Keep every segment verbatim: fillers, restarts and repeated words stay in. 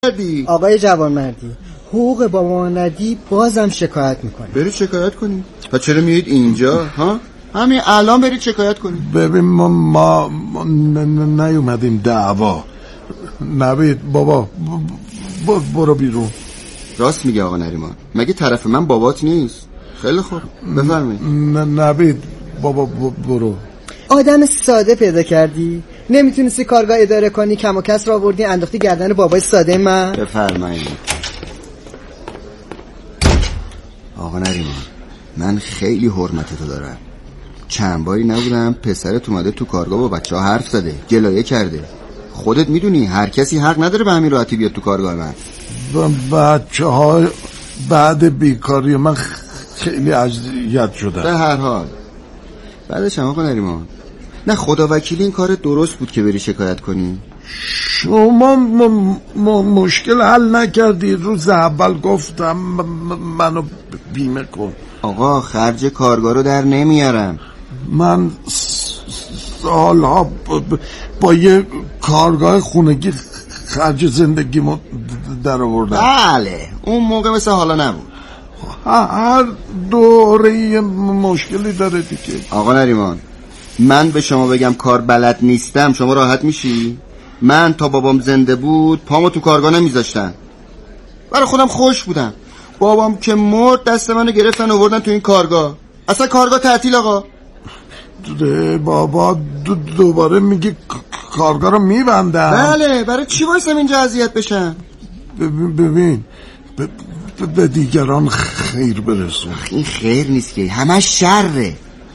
کردی؟ آقای جوانمردی، حقوق بابا ندی بازم شکایت میکنی. برید شکایت کنید. پس چرا میایید اینجا ها؟ همین الان برید شکایت کنید. ببین ما ما, ما نیومدیم دعوا. نوید بابا ب- برو بیرون. راست میگه آقا نریمان، مگه طرف من بابات نیست؟ خیلی خوب بفرمایید. نوید بابا برو. آدم ساده پیدا کردی؟ نمیتونستی کارگاه اداره کنی، کم و کس را آوردی انداختی گردن بابای ساده من؟ بفرمایید. آقا نریمان، من خیلی حرمتتو دارم. چند باری نبودم پسرت اومده تو کارگاه با بچه ها حرف زده، گلایه کرده. خودت میدونی هر کسی حق نداره به همین راحتی بیاد تو کارگاه من. بچه ها بعد بیکاری من خیلی اذیت شدن. به هر حال بعدش هم آقا نریمان، نه خدا وکیلی این کار درست بود که بری شکایت کنی. شما م- م- مشکل حل نکردی. روز اول گفتم م- منو بیمه کن. آقا خرج کارگاه رو در نمیارم. من سالها با, با یه کارگاه خونگی خرج زندگیمو در آوردم. بله اون موقع مثل حالا نبود. هر دوره یه مشکلی داره دیگه. آقا نریمان، من به شما بگم کار بلد نیستم شما راحت میشی؟ من تا بابام زنده بود پامو تو کارگاه نمیذاشتن. برای خودم خوش بودم. بابام که مرد دست منو گرفتن آوردن تو این کارگاه. اصلا کارگاه تعطیل آقا. بابا دو دوباره میگی کارگاه رو میبندن؟ بله برای چی وایسم اینجا اذیت بشم؟ ببین ببین به دیگران خیر برسون. این خیر نیست که همش شره.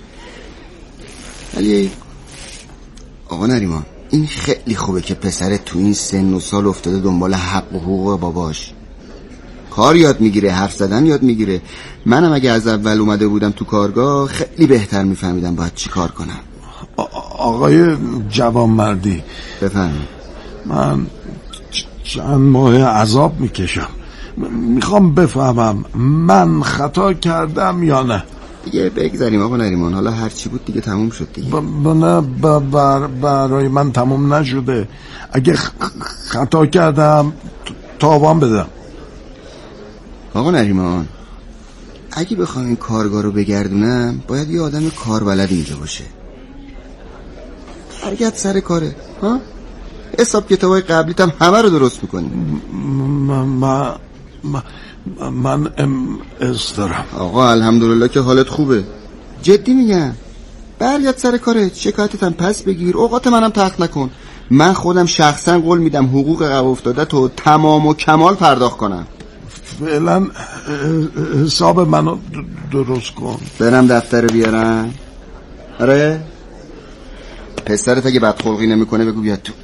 ولی آقا نریمان این خیلی خوبه که پسرت تو این سن و سال افتاده دنبال حق و حقوق باباش. کار یاد میگیره، حرف زدن یاد میگیره. منم اگه از اول اومده بودم تو کارگاه خیلی بهتر میفهمیدم باید چی کار کنم. آقای جوانمردی بفرمایید. من چند ماه عذاب میکشم. میخوام بفهمم من خطا کردم یا نه. دیگه بگذاریم آقا نریمان، حالا هر چی بود دیگه تموم شد دیگه. ب... نه ب... بر... برای من تموم نشده. اگه خطا کردم تاوان بدم. آقا نریمان اگه بخوام این کارگاه رو بگردونم باید یه آدم کاربلد اینجا باشه. برگرد سر کاره ها؟ حساب کتابای قبلیت هم همه رو درست میکنی. من من ام از دارم. آقا الحمدلله که حالت خوبه. جدی میگم برگرد سر کارت، شکایتت هم پس بگیر، اوقات منم تخت نکن. من خودم شخصا قول میدم حقوق عقب افتاده تو تمام و کمال پرداخت کنم. فعلا حساب منو درست کن. برم دفتر بیارم. آره پسرت اگه بدخلقی نمیکنه بگو بیاد تو.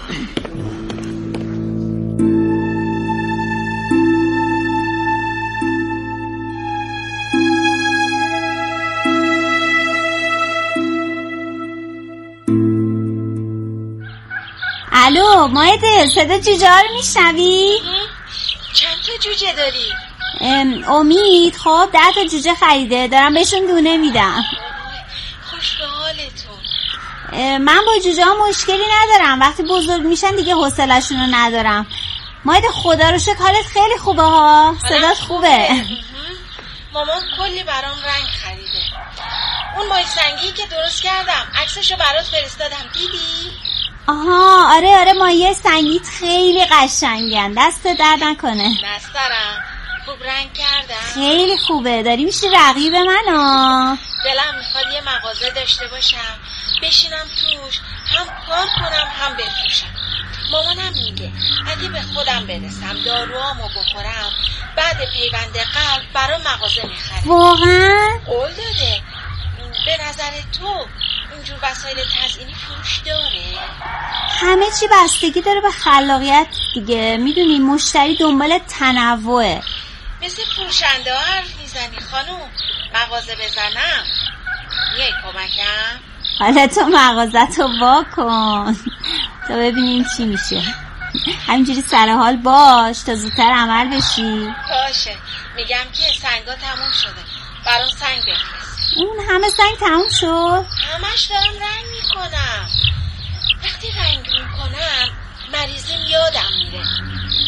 الو مایده، صدا جوجه ها رو میشنوی؟ چند تا جوجه داری؟ امید خب ده تا جوجه خریده، دارم بهشون دونه میدم. خوش به حالتون. من با جوجه ها مشکلی ندارم، وقتی بزرگ میشن دیگه حوصله‌شون رو ندارم. مایده خدا رو شکر حالت خیلی خوبه ها، صدات خوبه. مامان کلی برام رنگ خریده. اون مای سنگی که درست کردم عکسشو برات فرستادم، دیدی؟ آها آره آره مایه سنگیت خیلی قشنگن، دست درد نکنه. نسترم خوب رنگ کردم. خیلی خوبه، داری میشی رقیب من ها. دلم میخواد یه مغازه داشته باشم، بشینم توش هم کار کنم هم بفروشم. مامانم میگه اگه به خودم برسم داروامو بخورم بعد پیوند قلب برام مغازه میخرم. واقعا؟ قول داده. به نظر تو اینجور وسایل تزیینی فروش داره؟ همه چی بستگی داره به خلاقیت دیگه، میدونی مشتری دنبال تنوعه. مثل فروشنده ها حرف میزنی خانوم. مغازه بزنم میای کمکم؟ حالا تو مغازتو وا کن تا ببینیم چی میشه. همینجوری سر حال باش تا زودتر عمل بشی. باشه. میگم که سنگا تموم شده، برام سنگ بفرست. اون همه سنگ تموم شد؟ همش دارم رنگ میکنم. وقتی رنگ میکنم مریضیم یادم میره.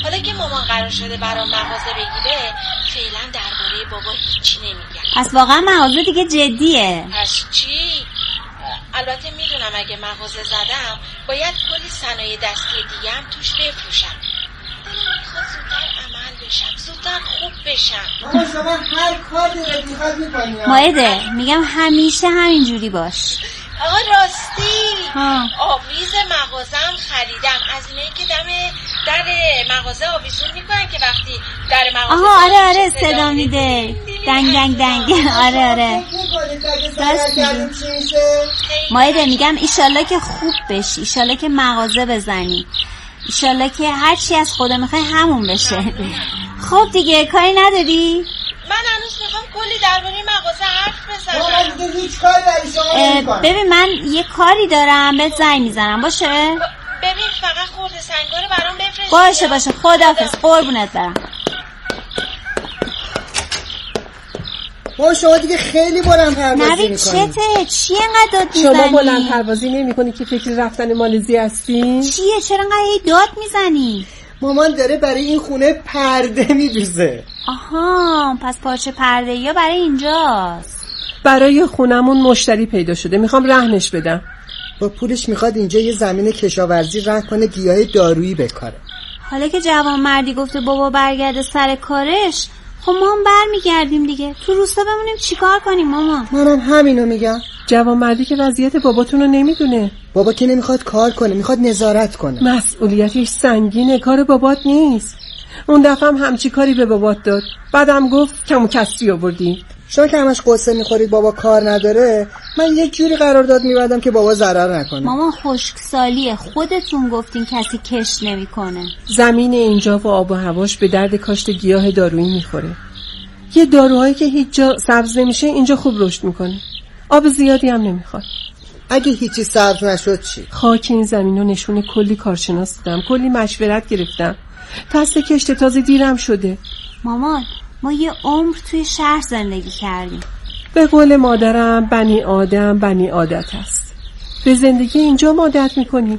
حالا که مامان قرار شده برام مغازه بگیره فعلا درباره بابا هیچی نمیگم. پس واقعا مغازه دیگه جدیه؟ پس چی؟ البته میدونم اگه مغازه زدم باید کلی صنایع دستی دیگه هم توش بفروشم. دلم میخواد زودتر عمل بشم، زودتر خوب بشم. مامان شما هر کاری رو میخواد میکنی. مائده میگم همیشه همینجوری باش. آقا راستی ها. آویز مغازم خریدم، از اینایی که دم در مغازه آویزون میکنن که وقتی در مغازه آها آره آره صدا میده دنگ دنگ دنگ. آره آره مایده میگم ایشالله که خوب بشی، ایشالله که مغازه بزنی، ایشالله که هر چی از خدا میخوای همون بشه. خب دیگه کاری نداری؟ من هنوز میخوام کلی درباره مغازه حرف بزنم. من دیگه هیچ کاری برای شما نمی‌کنم. ببین من یه کاری دارم بهت زنگ میزنم باشه؟ ببین فقط خورده سنگا رو برام بفرست. باشه باشه خداحافظ قربونت برم. با شما دیگه خیلی بلند پروازی نوید میکنی. چته؟ چی انقدر داد میزنی؟ شما بلند پروازی نمی کنی که فکر رفتن مالزی هستی؟ چیه چرا انقدر هی داد میزنی؟ مامان داره برای این خونه پرده میدوزه. آها پس پارچه پرده یا برای اینجاست. برای خونمون مشتری پیدا شده، میخوام رهنش بدم. با پولش میخواد اینجا یه زمین کشاورزی رهن کنه گیاه دارویی بکاره. حالا که جوان مردی گفته بابا برگرده سر کارش، خب ما هم برمیگردیم دیگه. تو روستا بمونیم چیکار کنیم مامان؟ منم همینو میگم. جوان مردی که وضعیت باباتون رو نمیدونه. بابا که نمیخواد کار کنه، میخواد نظارت کنه. مسئولیتش سنگینه، کار بابات نیست. اون دفعه هم همچی کاری به بابات داد، بعدم گفت کم و کسری آوردی. شما که همش قصه میخورید بابا کار نداره، من یک جوری قرارداد میبردم که بابا ضرر نکنه. مامان خشکسالیه، خودتون گفتین کسی کشت نمیکنه. زمین اینجا و آب و هواش به درد کاشت گیاه دارویی میخوره. یه داروهایی که هیچ جا سبز نمیشه اینجا خوب رشد میکنه. آب زیادی هم نمیخواد. اگه هیچی سبز نشد چی؟ خاک این زمین رو نشون کلی کارشناس دادم، کلی مشورت گرفتم. فصل کشت تازه دیرم شده. مامان ما یه عمر توی شهر زندگی کردیم. به قول مادرم بنی آدم بنی عادت است. به زندگی اینجا عادت میکنیم.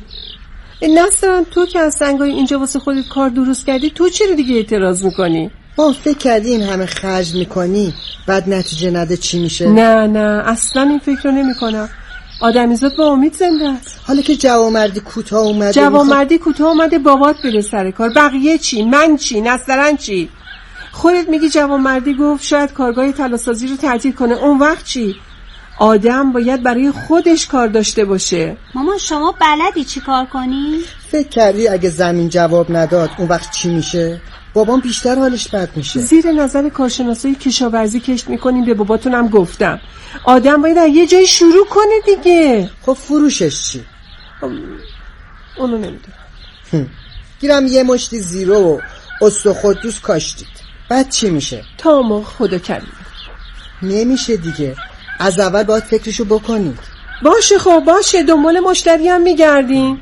نصرا تو که از سنگای اینجا واسه خودت کار درست کردی، تو چرا دیگه اعتراض میکنی؟ با فکر کردی این همه خرج میکنی بعد نتیجه نده چی میشه؟ نه نه اصلا این فکر رو نمیکنم. آدمیزاد با امید زنده است. حالا که جوانمردی کوتاه اومده، جوانمردی کوتاه اومده بابات بره سر کار، بقیه چی؟ من چی؟ نصرا چی؟ خودت میگی جوانمردی گفت شاید کارگاه طلاسازی رو تعطیل کنه، اون وقت چی؟ آدم باید برای خودش کار داشته باشه. مامان شما بلدی چی کار کنی؟ فکر کردی اگه زمین جواب نداد اون وقت چی میشه؟ بابام بیشتر حالش بد میشه. زیر نظر کارشناسای کشاورزی کشت میکنیم، به باباتونم گفتم آدم باید یه جای شروع کنه دیگه. خب فروشش چی؟ اونو نمیدونم. گیرم یه مشتی زیرو و استخودوس کاشتید، بعد چی میشه؟ تا ما خدا کریم. نمیشه دیگه، از اول باید فکرشو بکنید. باشه خب باشه، دنبال مشتری هم میگردیم.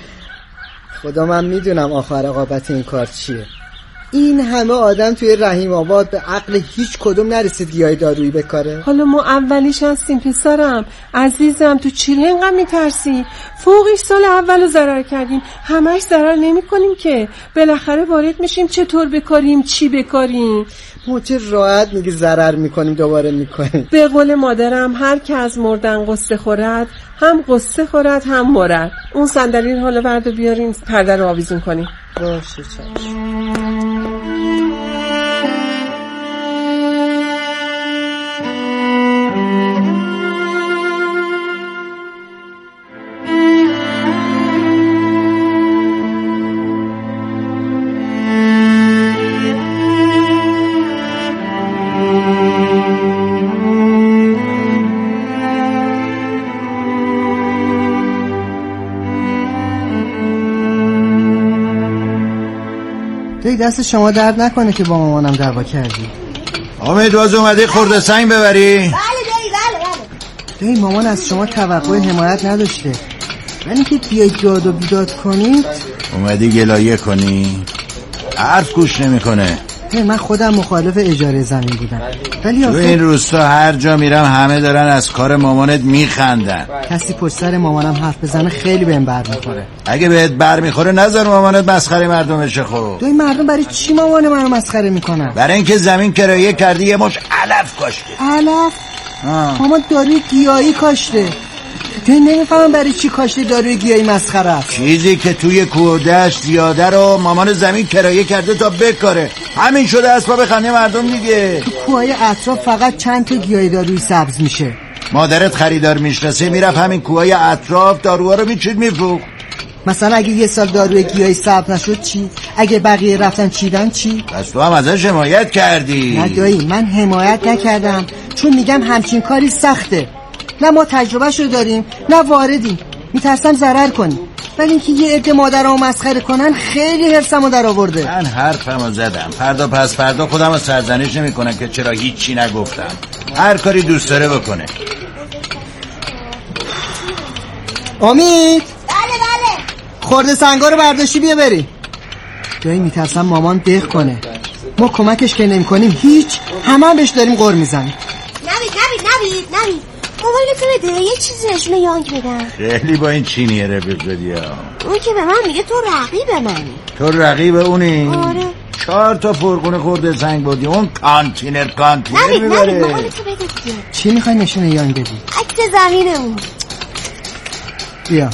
خدا من میدونم آخر عاقبت این کار چیه. این همه آدم توی رحیم آباد به عقل هیچ کدوم نرسید گیاه دارویی بکاره. حالا ما اولیش هستیم پسرم عزیزم، تو چی اینقدر میترسی؟ فوقش سال اولو ضرر کردیم، همش ضرر نمی کنیم که بالاخره وارد میشیم چطور بکاریم چی بکاریم. ما چه راحت میگی ضرر میکنیم دوباره میکنیم. به قول مادرم هر که از مردن قصه خورد هم قصه خورد هم مرد. اون صندلی رو حالا برد و بیاریم پرده رو آویزون کنیم. باشه چشم. دست شما درد نکنه که با مامانم دعوا کردی. امید باز اومدی خورده سنگ ببری؟ بله دایی بله بله. دایی مامان از شما توقع حمایت نداشته، ولی که بیاید داد و بیداد کنید. اومدی گلایه کنی؟ حرف گوش نمی کنه. من خودم مخالف اجاره زمین بودم، ولی تو این روستا هر جا میرم همه دارن از کار مامانت میخندن. کسی پشت سر مامانم حرف بزنه خیلی بهم بر میخوره. اگه بهت بر میخوره نذار مامانت مسخره مردم بشه. خب تو این مردم برای چی مامان منو مسخره میکنن؟ برای اینکه زمین کرایه کردی یه مش علف کاشته. علف؟ مامان داروی گیاهی کاشته. تو نمیفهمم برای چی کاشته داروی گیاهی مسخره است. چیزی که توی کودش زیاده رو مامان زمین کرایه کرده تا بکاره، همین شده اسباب خنده مردم دیگه. تو کوهای اطراف فقط چند تا گیاهی داروی سبز میشه. مادرت خریدار میشناسه، میرفت همین کوهای اطراف داروها رو میچید میفروخت. مثلا اگه یه سال داروی گیاهی سبز نشد چی؟ اگه بقیه رفتن چیدن چی؟ پس تو هم ازش حمایت کردی. نه دایی، من حمایت نکردم، چون میگم همچین کاری سخته. نه ما تجربهش رو داریم نه واردیم، میترسم ضرر کنیم. ولی اینکه یه عده مادرامو مسخره کنن خیلی حرصمو در آورده. من حرفمو زدم، فردا پس فردا خودم رو سرزنش نمیکنم که چرا هیچی نگفتم. هر کاری دوست داره بکنه. امید، بله بله. خورده سنگا رو برداشتی بیا بری. جایی میترسم مامان دق کنه. ما کمکش که نمی کنیم هیچ، همه هم بهش داریم غر میزنیم. نوید نوید نوید نوید موبایلتو بده یه چیزی نشونه یانگ بدم. خیلی با این چینیه رفیق زدی ها. اون که به من میگه تو رقیب منی. تو رقیب اونی؟ آره. چهار تا فرقونه خورده سنگ بودی، اون کانتینر کانتینر نوید میبره. نوید موبایلتو بده دیگه. چی میخوای نشونه یانگ بدی؟ عکس زمینمون. بیا.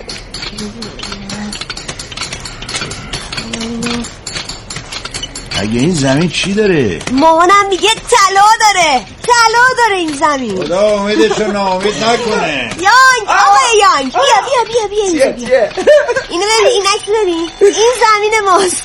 اگه این زمین چی داره؟ مامانم میگه طلا داره، طلا داره این زمین. خدا امیدشو ناامید نکنه. یانگ، آقای یانگ، بیا بیا بیا بیا اینجا بیا. اینو ببین، این عکس ببین، این زمین ماست.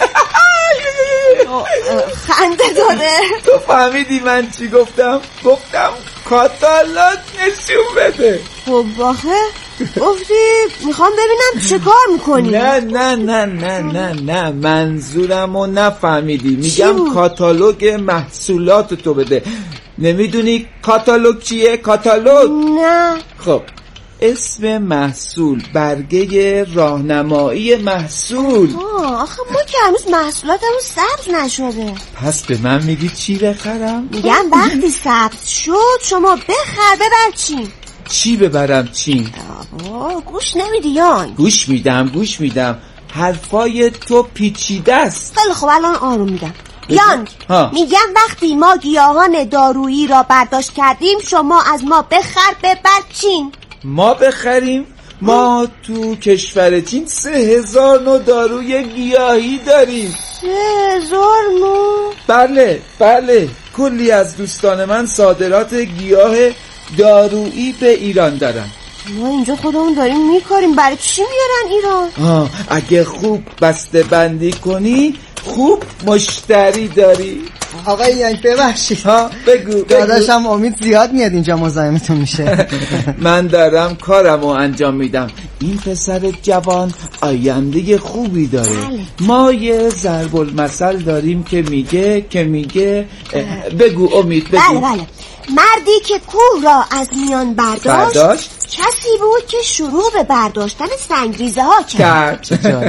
خنده داره. تو فهمیدی من چی گفتم؟ گفتم کاتالوگ نشون بده. خب آخه گفتی میخوام ببینم چه کار میکنی. نه نه نه نه نه نه منظورمو نفهمیدی. میگم کاتالوگ محصولات تو بده. نمیدونی کاتالوگ چیه؟ کاتالوگ نه. خب اسم محصول، برگه راهنمایی محصول. آه آخه ما که هنوز محصولاتمون سبز نشده. پس به من میگی چی بخرم؟ میگم وقتی سبز شد شما بخر ببر چین. چی ببرم چین؟ آه گوش نمیدی یانگ؟ گوش میدم گوش میدم حرفای تو پیچیده است. خیلی خب الان آروم میگم. یانگ میگم وقتی ما گیاهان دارویی را برداشت کردیم شما از ما بخر ببر چین. ما بخریم؟ ما تو کشور چین سه هزار نوع داروی گیاهی داریم. سه هزار نوع؟ بله بله، کلی از دوستان من صادرات گیاه دارویی به ایران دارن. ما اینجا خودمون داریم میکاریم، برای چی میارن ایران؟ آه اگه خوب بسته بندی کنی خوب مشتری داری. آقای یانگ ببخشید ها بگو, بگو. داداشم امید زیاد میاد اینجا مزاحمتون میشه. من دارم کارمو انجام میدم. این پسر جوان آینده خوبی داره. بله. ما یه ضرب المثل داریم که میگه که میگه بگو امید بگو. بله بله، مردی که کوه را از میان برداشت, برداشت؟ کسی بود که شروع به برداشتن سنگریزه ها کرد.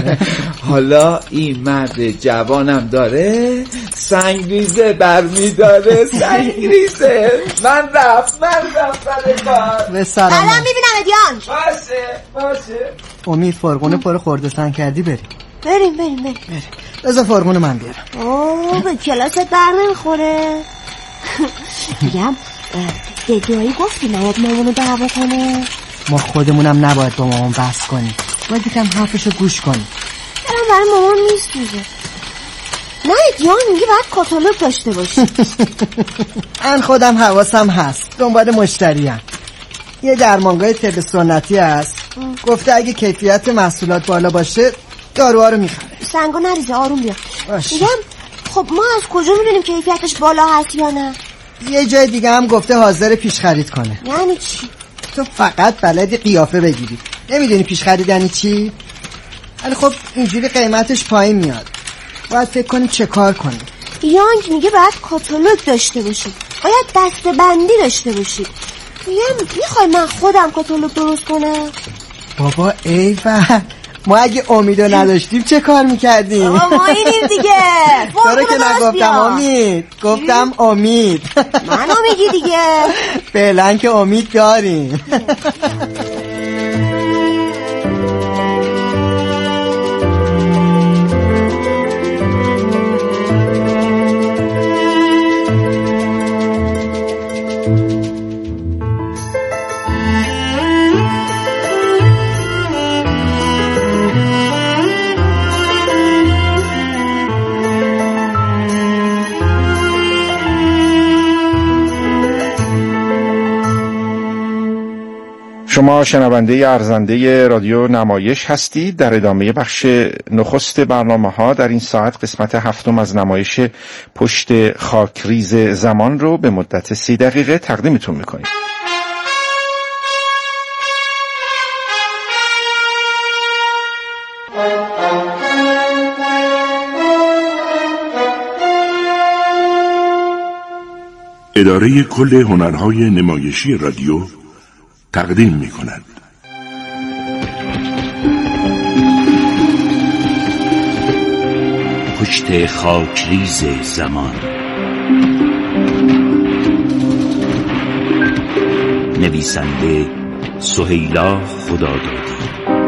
حالا این مرد جوانم داره سنگریزه برمیداره. سنگریزه من رفت من رفت سر کار. به سلام. الان میبینم ادیان. باشه باشه. امید فرقونه پر خورده سنگ کردی بریم بریم بریم بریم بذار فرقونه من بیارم. اوه به کلاست در نمیخوره. میگم ددایی گفتی نباید مامانو دعوا کنه. ما خودمونم نباید با مامان بحث کنیم، باید یکم حرفشو گوش کنیم. برم برای مامان میسوزه. نه دیان میگه باید کاتالوگ داشته باشی. من خودم حواسم هست، دنبال مشتریم. یه درمانگاه طب سنتی هست، گفته اگه کیفیت محصولات بالا باشه داروها رو میخره. سنگا نریزه، آروم بیا. باشه. میگم خب ما از کجا میدونیم کیفیتش بالا هست یا نه؟ یه جای دیگه هم گفته حاضر پیش خرید کنه. یعنی چی؟ تو فقط بلدی قیافه بگیری، نمیدونی پیش خرید یعنی چی؟ ولی خب اینجوری قیمتش پایین میاد، باید فکر کنی چه کار کنی. یانگ میگه باید کاتالوگ داشته باشید، باید دسته بندی داشته باشید. میگم میخوای من خودم کاتالوگ درست کنم؟ بابا ایول، ما اگه امیدو نداشتیم چه کار میکردیم؟ بابا ما اینیم دیگه. تو رو که نگفتم امید، گفتم امید. منو میگی دیگه. فعلا که امید داریم. شما شنونده ارزنده رادیو نمایش هستید. در ادامه بخش نخست برنامه ها در این ساعت قسمت هفتم از نمایش پشت خاکریز زمان رو به مدت سی دقیقه تقدیمتون میکنیم. اداره کل هنرهای نمایشی رادیو تقدیم می کند. پشت خاکریز زمان. نویسنده سهیلا خدادادی.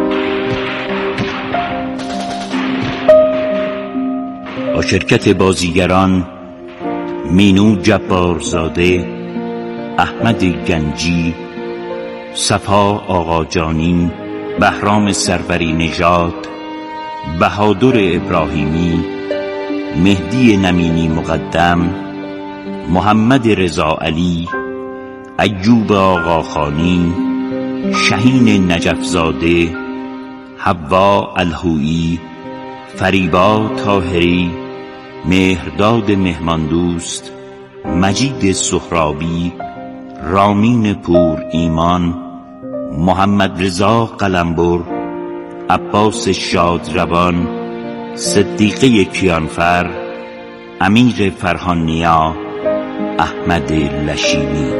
با شرکت بازیگران مینو جبارزاده، احمد گنجی، صفا آقاجانی، بهرام سروری نژاد، بهادر ابراهیمی، مهدی نمینی مقدم، محمد رضا علی، ایوب آقاخانی، شهین نجفزاده، حوا الهویی، فریبا طاهری، مهرداد مهماندوست، مجید سهرابی، رامین پور ایمان، محمد رضا قلمبر، عباس شادروان، صدیقه کیانفر، امیر فرهانیا، احمد لشیمی.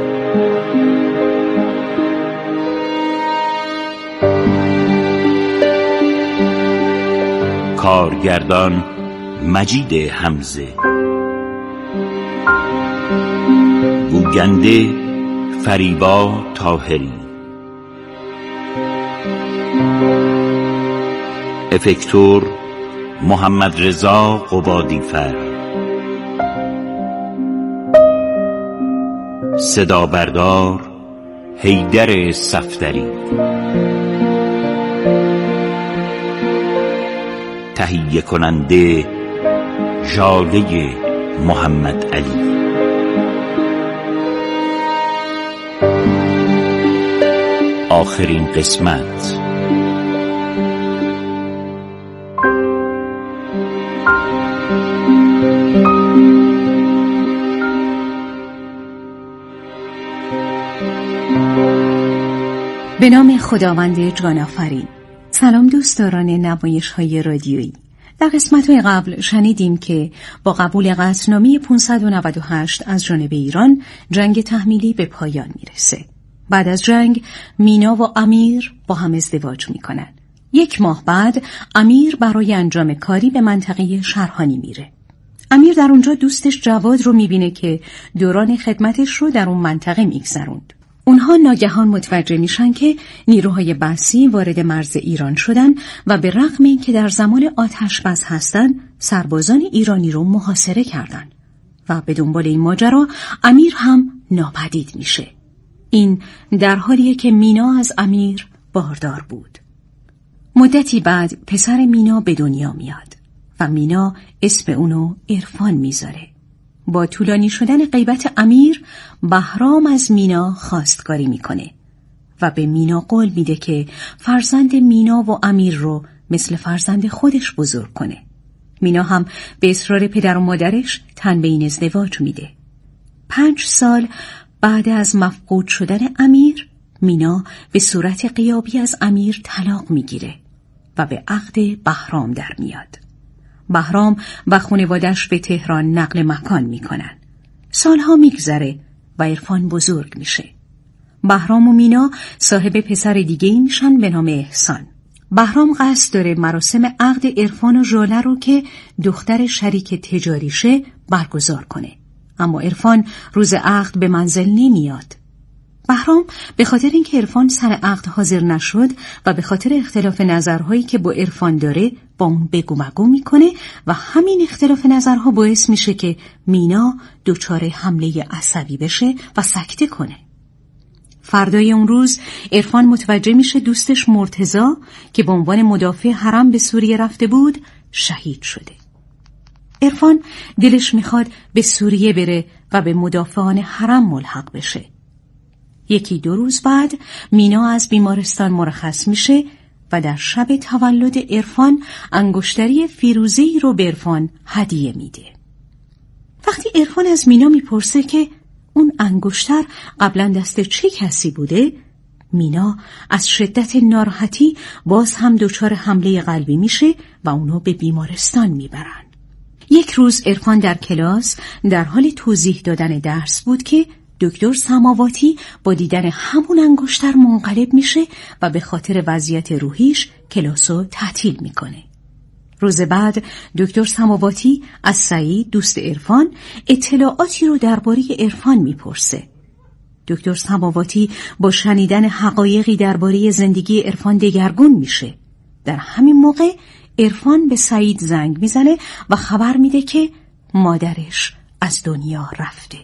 کارگردان مجید حمزه. گوینده فریبا طاهری. افکتور محمد رضا قبادیفر. صدا بردار حیدر صفدری. تهیه کننده ژاله محمد علی. آخرین قسمت. به نام خداوند جان آفرین. سلام دوستداران نمایش های رادیویی. در قسمت های قبل شنیدیم که با قبول قطعنامه پانصد و نود و هشت از جانب ایران جنگ تحمیلی به پایان میرسه. بعد از جنگ مینا و امیر با هم ازدواج میکنن. یک ماه بعد امیر برای انجام کاری به منطقه شرهانی میره. امیر در اونجا دوستش جواد رو میبینه که دوران خدمتش رو در اون منطقه میگذروند. اونها ناگهان متوجه میشن که نیروهای بحثی وارد مرز ایران شدن و به رغم این که در زمان آتش بس هستن، سربازان ایرانی رو محاصره کردن و به دنبال این ماجرا امیر هم ناپدید میشه. این در حالیه که مینا از امیر باردار بود. مدتی بعد پسر مینا به دنیا میاد و مینا اسم اونو عرفان میذاره. با طولانی شدن غیبت امیر، بهرام از مینا خواستگاری میکنه و به مینا قول میده که فرزند مینا و امیر رو مثل فرزند خودش بزرگ کنه. مینا هم به اصرار پدر و مادرش تن به این ازدواج میده. پنج سال بعد از مفقود شدن امیر، مینا به صورت غیابی از امیر طلاق میگیره و به عقد بهرام در میاد. بهرام و خانواده‌اش به تهران نقل مکان میکنن. سالها میگذره و عرفان بزرگ میشه. بهرام و مینا صاحب پسر دیگه‌ای میشن به نام احسان. بهرام قصد داره مراسم عقد عرفان و ژاله رو که دختر شریک تجاریشه برگزار کنه. اما عرفان روز عقد به منزل نمیاد. بهرام به خاطر اینکه عرفان سر عقد حاضر نشد و به خاطر اختلاف نظرهایی که با عرفان داره با اون بگو مگو میکنه و همین اختلاف نظرها باعث میشه که مینا دچار حمله عصبی بشه و سکته کنه. فردای اون روز عرفان متوجه میشه دوستش مرتضی که به عنوان مدافع حرم به سوریه رفته بود شهید شده. عرفان دلش میخواد به سوریه بره و به مدافعان حرم ملحق بشه. یکی دو روز بعد مینا از بیمارستان مرخص میشه و در شب تولد عرفان انگشتری فیروزه‌ای رو به عرفان هدیه میده. وقتی عرفان از مینا میپرسه که اون انگشتر قبلا دست چه کسی بوده، مینا از شدت ناراحتی باز هم دچار حمله قلبی میشه و اونو به بیمارستان میبرن. یک روز عرفان در کلاس در حال توضیح دادن درس بود که دکتر سماواتی با دیدن همون انگشتر منقلب میشه و به خاطر وضعیت روحیش کلاسو تعطیل میکنه. روز بعد دکتر سماواتی از سعید دوست عرفان اطلاعاتی رو درباره عرفان میپرسه. دکتر سماواتی با شنیدن حقایقی درباره زندگی عرفان دگرگون میشه. در همین موقع عرفان به سعید زنگ میزنه و خبر میده که مادرش از دنیا رفته.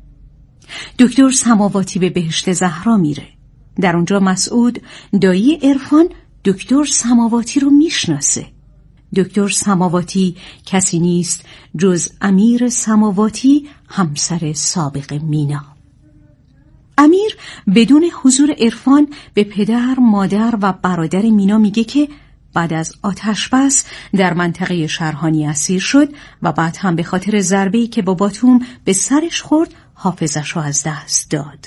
دکتر سماواتی به بهشت زهرا میره. در اونجا مسعود دایی عرفان دکتر سماواتی رو میشناسه. دکتر سماواتی کسی نیست جز امیر سماواتی، همسر سابق مینا. امیر بدون حضور عرفان به پدر، مادر و برادر مینا میگه که بعد از آتش بس در منطقه شرهانی اسیر شد و بعد هم به خاطر ضربه‌ای که با باتوم به سرش خورد حافظش رو از دست داد.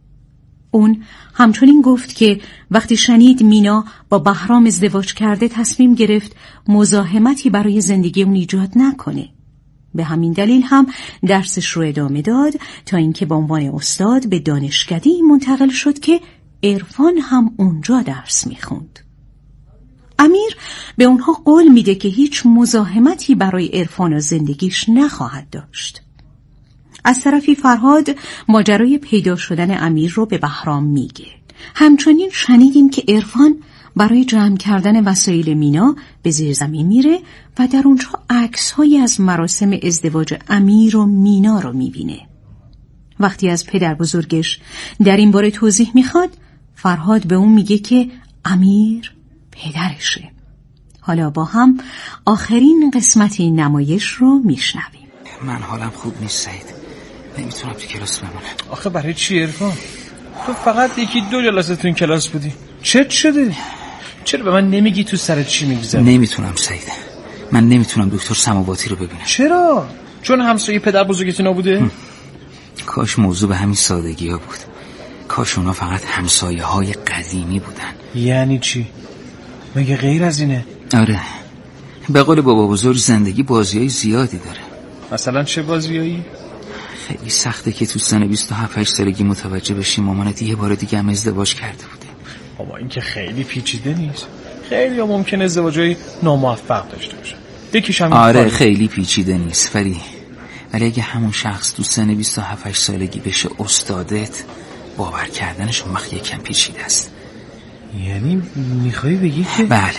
اون همچنین گفت که وقتی شنید مینا با بهرام ازدواج کرده تصمیم گرفت مزاحمتی برای زندگی اون ایجاد نکنه. به همین دلیل هم درسش رو ادامه داد تا اینکه به عنوان استاد به دانشکده‌ای منتقل شد که عرفان هم اونجا درس میخوند. امیر به اونها قول میده که هیچ مزاحمتی برای عرفان و زندگیش نخواهد داشت. از طرفی فرهاد ماجرای پیدا شدن امیر رو به بهرام میگه. همچنین شنیدیم که عرفان برای جمع کردن وسایل مینا به زیر زمین میره و در اونجا عکس‌هایی از مراسم ازدواج امیر و مینا رو میبینه. وقتی از پدر بزرگش در این باره توضیح میخواد، فرهاد به اون میگه که امیر پدرشه. حالا با هم آخرین قسمت این نمایش رو میشنویم. من حالم خوب نیست سعید، نمیتونم تو کلاس بمونم. آخه برای چی عرفان؟ تو فقط یکی دو جلسه تو این کلاس بودی. چت شده؟ چرا به من نمیگی تو سرت چی میگذره؟ نمیتونم سعید، من نمیتونم دکتر سماواتی رو ببینم. چرا؟ چون همسایه پدر بزرگت نبوده؟ کاش موضوع به همین سادگی ها بود. کاش اونا فقط همسایه های قدیمی بودن. یعنی چی؟ مگه غیر از اینه؟ آره، به قول بابا بزرگ زندگی بازیای زیادی داره. مثلا چه بازیایی؟ خیلی سخته که تو سن بیست و هفت هشت سالگی متوجه بشی مامانت یه بار دیگه هم ازدواج کرده بوده. بابا این که خیلی پیچیده نیست. خیلی ها ممکنه ازدواجای ناموفق داشته باشن. یکیش هم آره خیلی پیچیده نیست، ولی ولی اگه همون شخص تو سن بیست و هفت هشت سالگی بشه استادت، باور کردنش اون وقت یکم پیچیده است. یعنی میخوای بگی که؟ بله،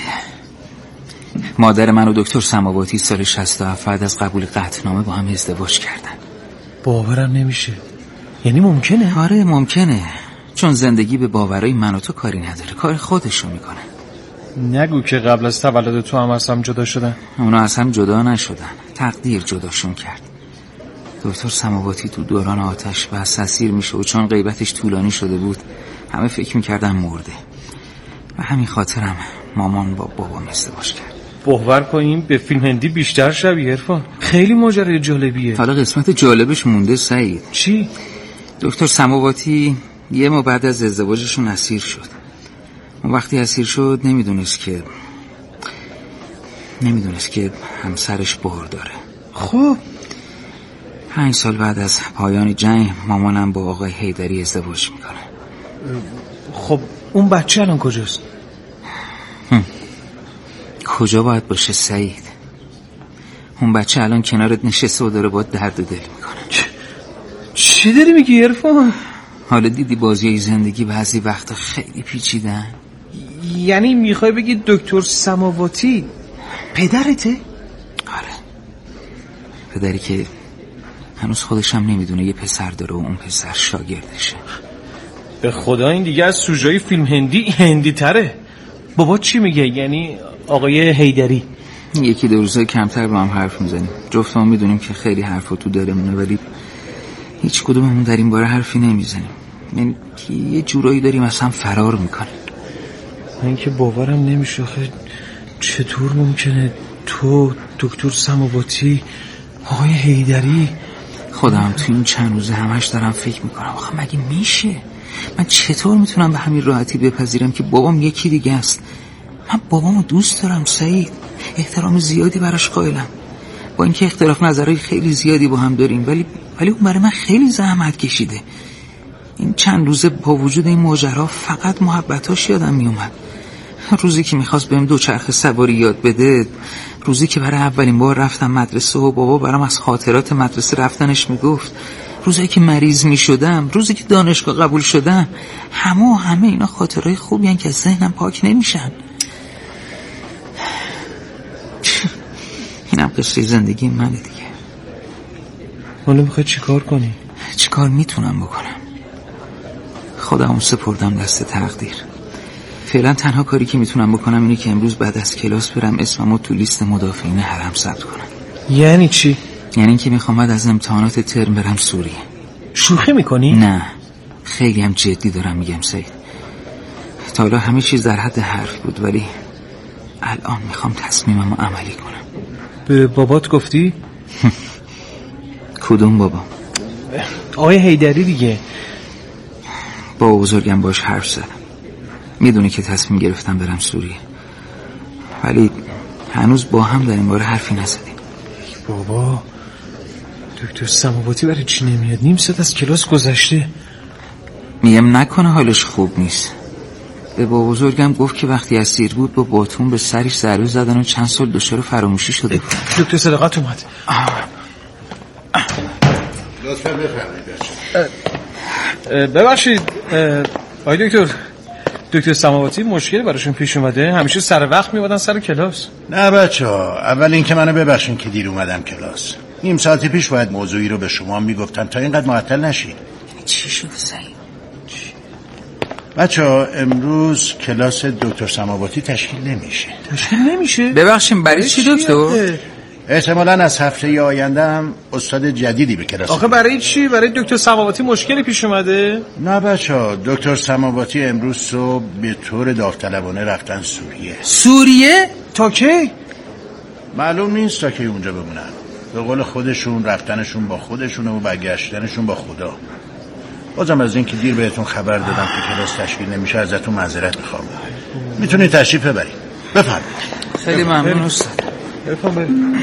مادر من و دکتر سماواتی سال شصت و هفت بعد از قبول قطعنامه با هم ازدواج کردن. باورم نمیشه. یعنی ممکنه؟ آره ممکنه، چون زندگی به باورای من و تو کاری نداره، کار خودشو میکنه. نگو که قبل از تولد تو هم از هم جدا شدن. اونا از هم جدا نشدن، تقدیر جداشون کرد. دکتر سماواتی تو دوران آتش بس اسیر میشه و چون غیبتش طولانی شده بود همه فکر میکردن مرده و همین خاطرم مامان با بابام ازدواج کرد. باور کنیم به فیلم هندی بیشتر شبیه عرفان. خیلی ماجرای جالبیه. حالا قسمت جالبش مونده سعید. چی؟ دکتر سماواتی یه ماه بعد از ازدواجشون اسیر شد. اون وقتی اسیر شد نمیدونست که نمیدونست که همسرش بار داره. خب پنج سال بعد از پایان جنگ مامانم با آقای حیدری ازدواج میکنه. خب اون بچه الان کجاست؟ کجا باید باشه سعید؟ اون بچه الان کنارت نشسته و داره باید درد دل میکنه. چی داری میگی عرفان؟ حالا دیدی بازی زندگی بعضی وقتا خیلی پیچیدن. یعنی میخوای بگی دکتر سماواتی پدرته؟ آره، پدری که هنوز خودش هم نمیدونه یه پسر داره و اون پسر شاگردشه. به خدا این دیگه از سوژای فیلم هندی هندی تره. بابا چی میگه؟ یعنی آقای حیدری؟ یکی دو روزه کمتر با هم حرف میزنیم. جفتمون میدونیم که خیلی حرفا تو دلمونه، ولی هیچ کدوممون در این باره حرفی نمیزنیم. یعنی یه جورایی داریم از هم فرار میکنیم. من که باورم نمیشه. چطور ممکنه تو دکتر سماواتی آقای حیدری؟ خودم تو این چند روزه همش دارم فکر میکنم آخه مگه میشه؟ من چطور میتونم به همین راحتی بپذیرم که بابام یکی دیگه است؟ من بابامو دوست دارم سعید، احترام زیادی براش قائلم، با اینکه اختلاف نظرهای خیلی زیادی با هم داریم، ولی ولی اون برای من خیلی زحمت کشیده. این چند روزه با وجود این ماجرا فقط محبتاش یادم میومد. روزی که میخواست بهم دوچرخه سواری یاد بده، روزی که برای اولین بار رفتم مدرسه و بابا برام از خاطرات مدرسه رفتنش میگفت، روزی که مریض میشدم، روزی که دانشگاه قبول شدم، همه و همه اینا خاطرهای خوبی هن که از ذهنم پاک نمیشن. اینم قصه زندگی منه دیگه. حالا میخوای چی کار کنی؟ چی کار میتونم بکنم؟ خودمو سپردم دست تقدیر. فعلا تنها کاری که میتونم بکنم اینه که امروز بعد از کلاس برم اسممو تو لیست مدافعین حرم ثبت کنم. یعنی چی؟ یعنی اینکه میخوام بعد از امتحانات ترم برم سوریه. شوخی میکنی؟ نه، خیلی هم جدی دارم میگم سعید. تا حالا همه چیز در حد حرف بود، ولی الان میخوام تصمیممو عملی کنم. به بابات گفتی؟ کدوم بابا؟ آقای حیدری دیگه. با بزرگم باش حرف زدم، میدونی که تصمیم گرفتم برم سوریه، ولی هنوز با هم در این باره حرفی نزدیم. بابا دکتر سماواتی برای چی نمیاد؟ نیم ساعت از کلاس گذشته. میگم نکنه حالش خوب نیست. به با بزرگم گفت که وقتی اسیر بود با باتون به سرش ضربه زدن و چند سال دچار فراموشی شده بود. دکتر صداقت اومد. لطفا بفرمایید. ببخشید آقای دکتر، دکتر سماواتی مشکلی براشون پیش اومده؟ همیشه سر وقت میومدن سر کلاس. نه بچه ها، اول این که منو ببخشین که دیر اومدم کلاس. نیم ساعتی پیش باید موضوعی رو به شما میگفتم تا اینقدر معطل نشید. چی شده سعید؟ بچه ها امروز کلاس دکتر سماواتی تشکیل نمیشه. تشکیل نمیشه؟ ببخشیم برای چی دکتر؟ احتمالاً از هفته آینده هم استاد جدیدی به کلاس. آخه برای چی؟ برای دکتر سماواتی مشکلی پیش اومده؟ نه بچه‌ها، دکتر سماواتی امروز صبح به طور داوطلبانه رفتن سوریه. سوریه؟ تا کی؟ معلوم نیست تا کی اونجا بمونن. به قول خودشون رفتنشون با خودشونه و برگشتنشون با خدا. بازم از این که دیر بهتون خبر دادم که کلاس تشکیل نمیشه ازتون معذرت میخوام. میتونید تشریف ببرید. بفرمایید. خیلی ممنون استاد. بفهم بریم.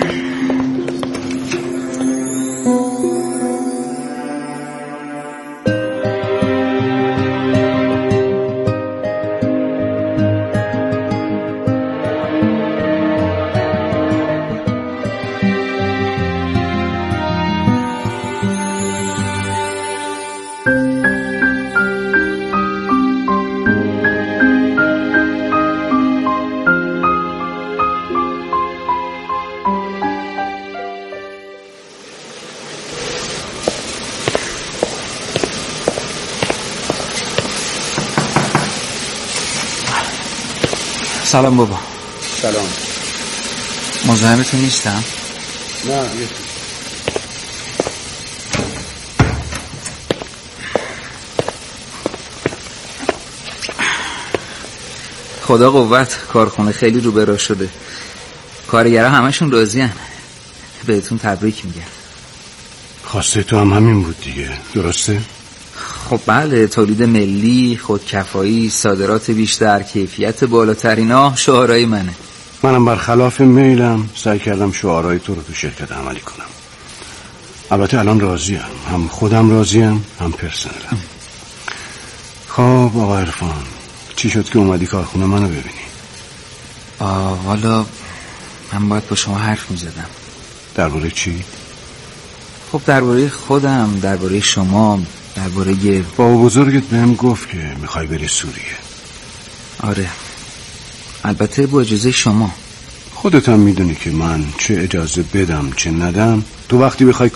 سلام بابا. سلام. مزاحمتون نیستم؟ نه یه خدا قوت، کارخونه خیلی رو برا شده. کارگرها همشون راضین. بهتون تبریک میگم. خواسته تو هم همین بود دیگه، درسته؟ خب بله، تولید ملی، خودکفایی، صادرات بیشتر، کیفیت بالاتر، اینا شعارهای منه. منم برخلاف میلم سعی کردم شعارهای تو رو تو شرکت عملی کنم. البته الان راضیم، هم خودم راضیم هم پرسنلم. خب آقا عرفان، چی شد که اومدی کارخونه منو ببینی؟ آه والا من باید با شما حرف میزدم. درباره چی؟ خب درباره خودم، درباره شما، درباره بابا بزرگت بهم گفت که میخوای بری سوریه. آره، البته با اجازه شما. خودت هم میدونی که من چه اجازه بدم چه ندم، تو وقتی بخوای